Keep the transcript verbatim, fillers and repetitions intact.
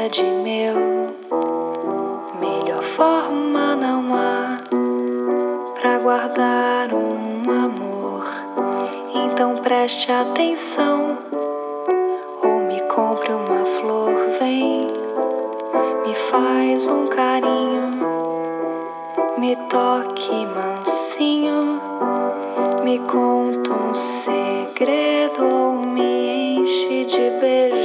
é de meu. Melhor forma não há pra guardar um amor. Então preste atenção, ou me compre uma flor, vem, me faz um carinho, me toque mansinho, me conta um segredo ou me enche de beijo.